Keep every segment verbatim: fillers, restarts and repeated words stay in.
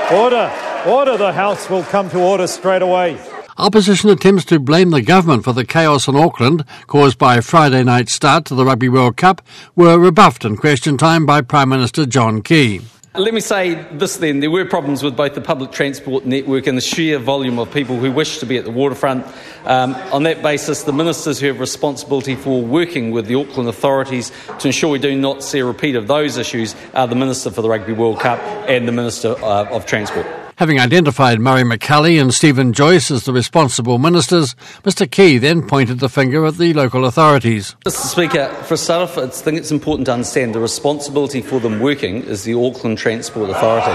Order. Order. The House will come to order straight away. Opposition attempts to blame the government for the chaos in Auckland caused by Friday night's start to the Rugby World Cup were rebuffed in question time by Prime Minister John Key. Let me say this then, there were problems with both the public transport network and the sheer volume of people who wish to be at the waterfront. Um, on that basis, the ministers who have responsibility for working with the Auckland authorities to ensure we do not see a repeat of those issues are the Minister for the Rugby World Cup and the Minister uh, of Transport. Having identified Murray McCully and Stephen Joyce as the responsible ministers, Mr Key then pointed the finger at the local authorities. Mister Speaker, for a start off, I think it's important to understand the responsibility for them working is the Auckland Transport Authority.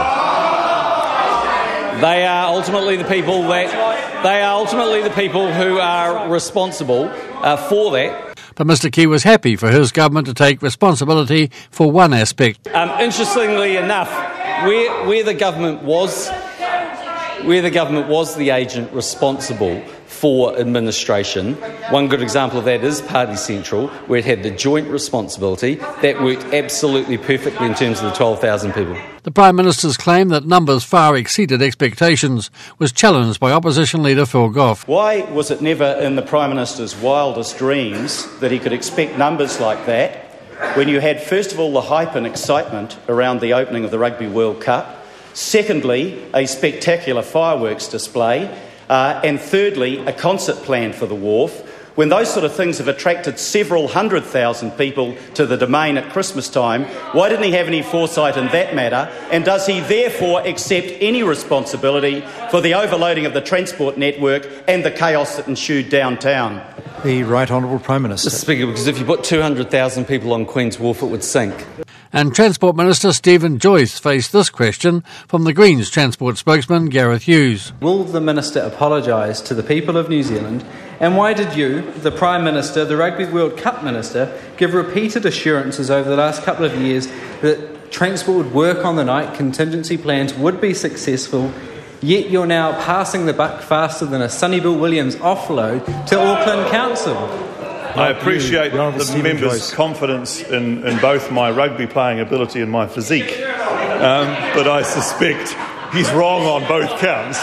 They are ultimately the people that they are ultimately the people who are responsible uh, for that. But Mr Key was happy for his government to take responsibility for one aspect. Um, interestingly enough, where where the government was. Where the government was the agent responsible for administration, one good example of that is Party Central, where it had the joint responsibility. That worked absolutely perfectly in terms of the twelve thousand people. The Prime Minister's claim that numbers far exceeded expectations was challenged by Opposition Leader Phil Goff. Why was it never in the Prime Minister's wildest dreams that he could expect numbers like that when you had, first of all, the hype and excitement around the opening of the Rugby World Cup, secondly, a spectacular fireworks display, uh, and thirdly, a concert planned for the wharf? When those sort of things have attracted several hundred thousand people to the Domain at Christmas time, why didn't he have any foresight in that matter? And does he therefore accept any responsibility for the overloading of the transport network and the chaos that ensued downtown? The Right Honourable Prime Minister. Mister Speaker, because if you put two hundred thousand people on Queen's Wharf, it would sink. And Transport Minister Stephen Joyce faced this question from the Greens Transport spokesman Gareth Hughes. Will the Minister apologise to the people of New Zealand? And why did you, the Prime Minister, the Rugby World Cup Minister, give repeated assurances over the last couple of years that transport would work on the night, contingency plans would be successful, yet you're now passing the buck faster than a Sonny Bill Williams offload to Auckland Council? I appreciate the, the members' Joyce. confidence in, in both my rugby playing ability and my physique, um, but I suspect he's wrong on both counts.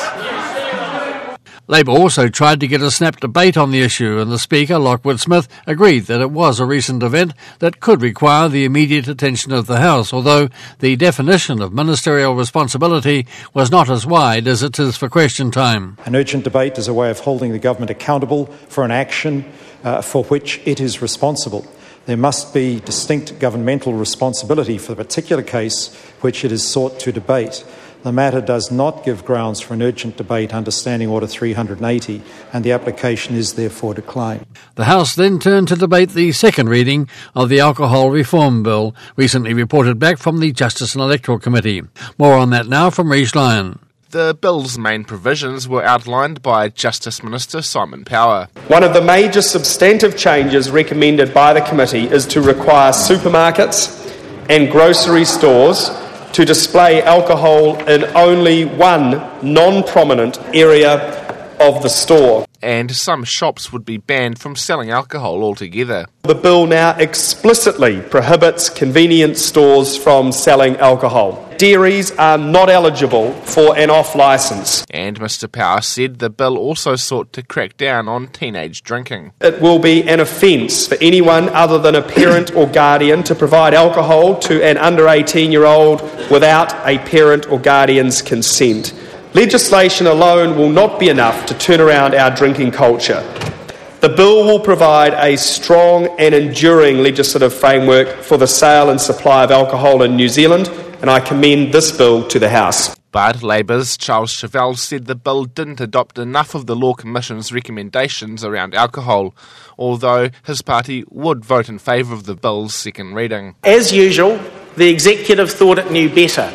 Labour also tried to get a snap debate on the issue, and the Speaker, Lockwood Smith, agreed that it was a recent event that could require the immediate attention of the House, although the definition of ministerial responsibility was not as wide as it is for question time. An urgent debate is a way of holding the government accountable for an action uh, for which it is responsible. There must be distinct governmental responsibility for the particular case which it is sought to debate. The matter does not give grounds for an urgent debate under Standing Order three hundred eighty, and the application is therefore declined. The House then turned to debate the second reading of the Alcohol Reform Bill, recently reported back from the Justice and Electoral Committee. More on that now from Rhys Lyon. The bill's main provisions were outlined by Justice Minister Simon Power. One of the major substantive changes recommended by the committee is to require supermarkets and grocery stores to display alcohol in only one non-prominent area of the store. And some shops would be banned from selling alcohol altogether. The bill now explicitly prohibits convenience stores from selling alcohol. Dairies are not eligible for an off licence. And Mr Power said the bill also sought to crack down on teenage drinking. It will be an offence for anyone other than a parent or guardian to provide alcohol to an under eighteen-year-old without a parent or guardian's consent. Legislation alone will not be enough to turn around our drinking culture. The bill will provide a strong and enduring legislative framework for the sale and supply of alcohol in New Zealand, and I commend this bill to the House. But Labour's Charles Chauvel said the bill didn't adopt enough of the Law Commission's recommendations around alcohol, although his party would vote in favour of the bill's second reading. As usual, the executive thought it knew better,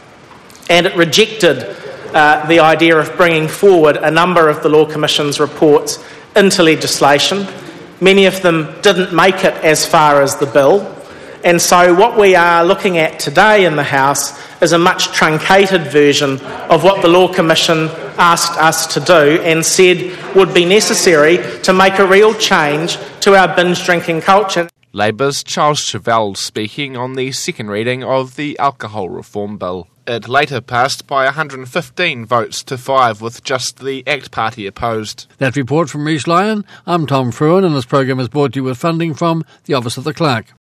and it rejected Uh, the idea of bringing forward a number of the Law Commission's reports into legislation. Many of them didn't make it as far as the bill. And so what we are looking at today in the House is a much truncated version of what the Law Commission asked us to do and said would be necessary to make a real change to our binge drinking culture. Labour's Charles Chevelle speaking on the second reading of the Alcohol Reform Bill. It later passed by one hundred fifteen votes to five, with just the ACT Party opposed. That report from Rhys Lyon. I'm Tom Fruin, and this programme is brought to you with funding from the Office of the Clerk.